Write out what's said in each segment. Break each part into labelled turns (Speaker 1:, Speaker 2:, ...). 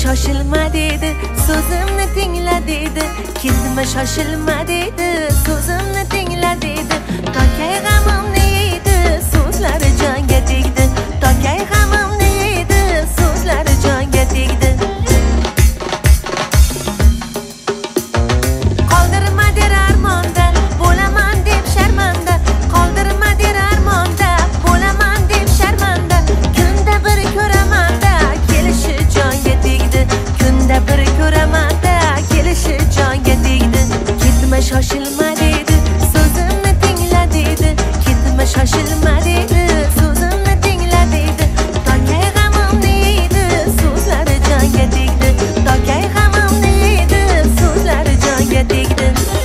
Speaker 1: shoshilma dedi, so'zimni tingla dedi. Ketma shoshilma dedi, so'zimni tingla dedi. Tokay g'amimni yeydi, so'zlari jonga tegdi. Tokay g'amimni yeydi, so'zlari jonga tegdi. Qoldirma der armonda, bo'laman deb sharmanda. Qoldirma der armonda, bo'laman deb sharmanda. Kunda bir ko'ramanda, kelishi jonga tegdi. Kunda bir ko'ramanda, kelishi jonga tegdi. Ketma shoshilma dedi, so'zimni tingla dedi. Ketma shoshilma dedi, so'zimni tingla dedi. Tokay g'amimni yeydi, so'zlari jonga tegdi. Tokay g'amimni yeydi, so'zlari jonga tegdi.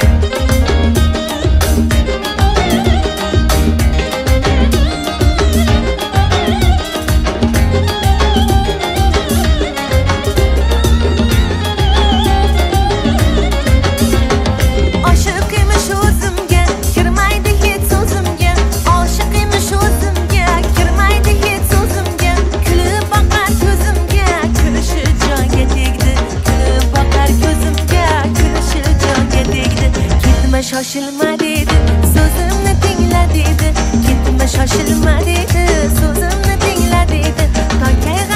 Speaker 1: Oshiq emish o'zimga, kirmaydi hech so'zimga. Oshiq emish o'zimga, kirmaydi hech so'zimga. Kulib boqar ko'zimga, kulishi jonga tegdi. Kulib boqar ko'zimga, kulishi jonga tegdi. Ketma shoshilma dedi, so'zimni tingla dedi. Ketma shoshilma dedi, so'zimni tingla dedi. Tokay